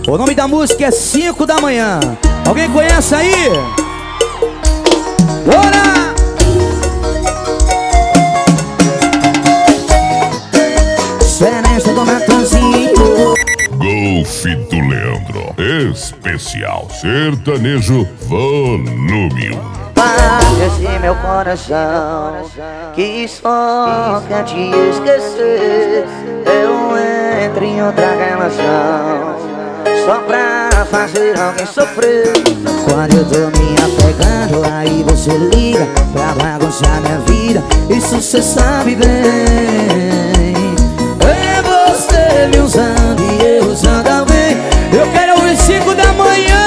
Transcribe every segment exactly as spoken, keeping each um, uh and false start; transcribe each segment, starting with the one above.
O nome da música é cinco da manhã. Alguém conhece aí? Bora! Seresta do Matanzinho. Golfe do Leandro, especial sertanejo volume um. Esse meu coração que só quer te esquecer. Eu entro em outra relação só pra fazer alguém sofrer. Quando eu tô me apegando, aí você liga pra bagunçar minha vida. Isso cê sabe bem. É você me usando e eu usando alguém. Eu quero ouvir cinco da manhã.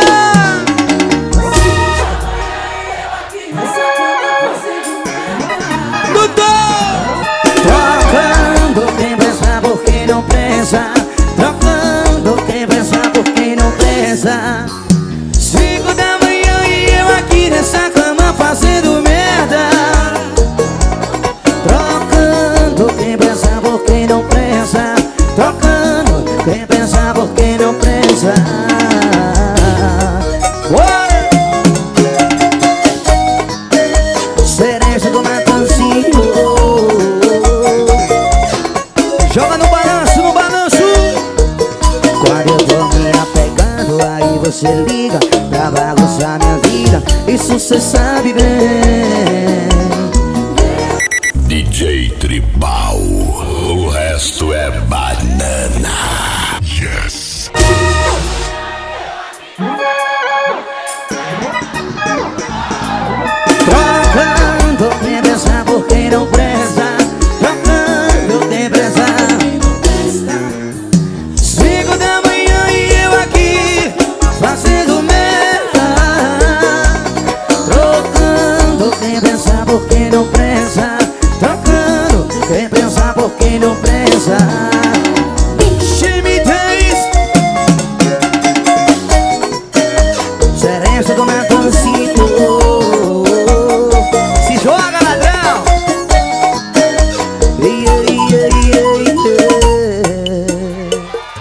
Trocando quem pensa por quem não pensa. Trocando quem pensa por quem não pensa. Cinco da manhã e eu aqui nessa cama fazendo merda. Trocando quem pensa por quem não pensa. Trocando quem pensa por quem não pensa. Cereja do Matanzinho. Joga no balanço, no balanço. Quando eu tô me apegando, aí você liga pra bagunçar minha vida. Isso cê sabe bem.